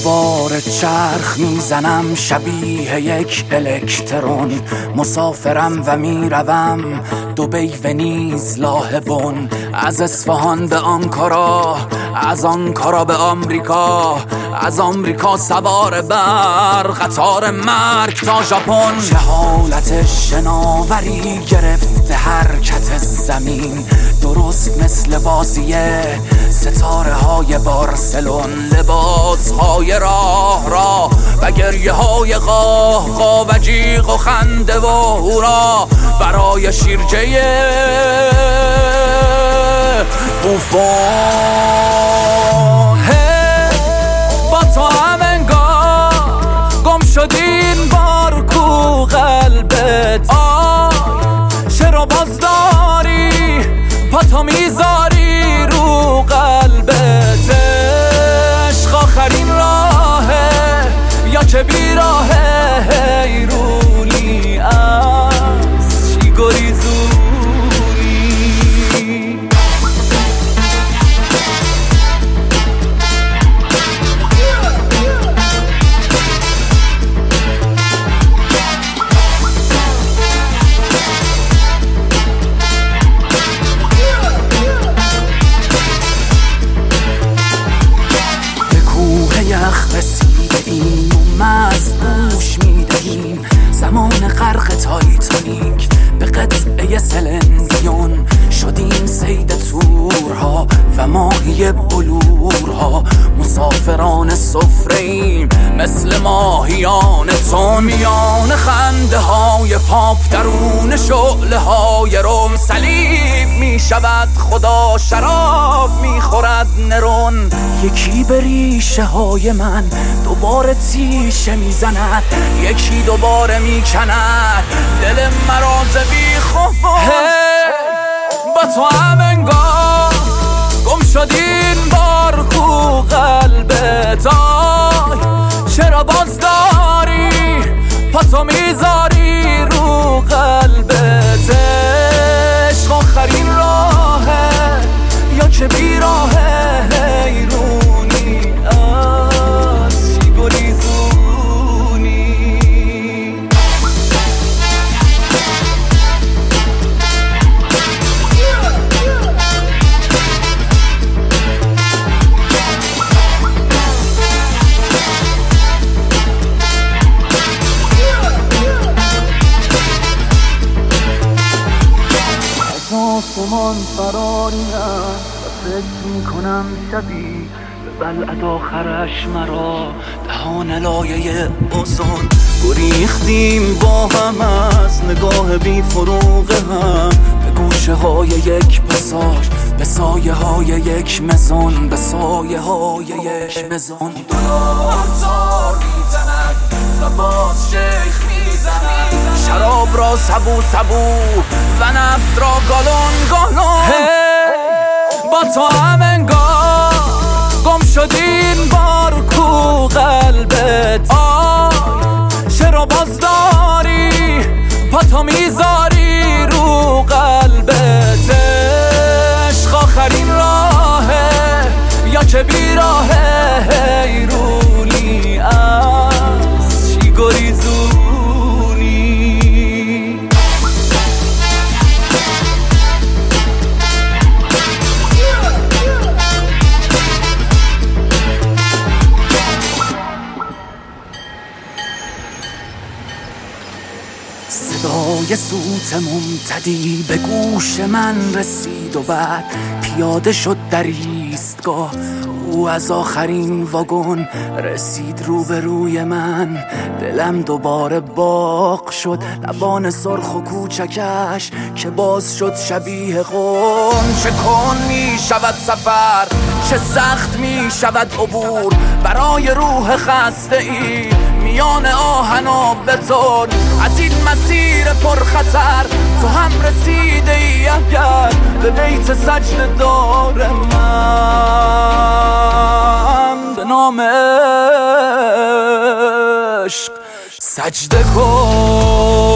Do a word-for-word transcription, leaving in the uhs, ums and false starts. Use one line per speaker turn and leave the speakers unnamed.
دوباره چرخ میزنم شبیه یک الکترون، مسافرم و میروم دبی، ونیز، لاهبون، از اصفهان به آنکارا، از آنکارا به آمریکا، از آمریکا سوار بر قطار مرگ تا ژاپن. چه حالت شناوری گرفته حرکت زمین، درست مثل بازیه ستاره های بارسلون، لباس های راه را و گریه های قاه قاه و جیغ و خنده و هورا برای شیرجه بوفون. با تو هم انگار گم شدین بار کو قلبت، آی چرا باز داری پا تو میذاری رو قلبت؟ عشق آخرین راهه یا که بیراهه؟ حیرونی از چی گریزونی؟ یخ رسیده ایم و مست گوش میدهیم زمان غرق تایتانیک به قطعه سلندیون، شدیم صید تورها و ماهی بلورها، مسافران سفره ایم مثل ماهیان تون، میان خنده های پاپ درون شعله های روم، صلیب می شود خدا شراب می خورد نرون. یکی به ریشه های من دوباره تیشه می زند، یکی دوباره می کند دل مراز بی خوب. با تو هم انگار گم شدین بار کو قلبت، آی چرا باز داری پا تو میذاری رو قلبت؟ عشق آخرین راهه یا که بیراهه؟ حیرونی از چی گریزونی؟ آسمان فراریم و فکر میکنم شبی به بلعت آخرش مرا دهان لایه اوزون. گریختیم با هم از نگاه بی فروغ هم به گوشه های یک پاساژ، به سایه های یک مزون، به سایه های یک مزون. دلار تار میزند و باز شیخ میزند، شراب را سبو سبو و نفت را گالون گالون. با تو هم انگار گم شدین بار کو قلبت، آی چرا باز داری پا تو میذاری رو قلبت؟ عشق آخرین راهه یا که بیراهه؟ حیرونی از چی گریزونی؟ صدای سوت ممتدی به گوش من رسید و بعد پیاده شد در ایستگاه. او از آخرین واگن رسید روبروی من، دلم دوباره باغ شد، لبان سرخ و کوچکش که باز شد شبیه قم. چه کن می شود سفر، چه سخت می شود عبور برای روح خسته ای میان آهن و بتون. از این مسیر پرخطر تو هم رسیده ای اگر به بیت سجده دار من، به نام عشق سجده کن.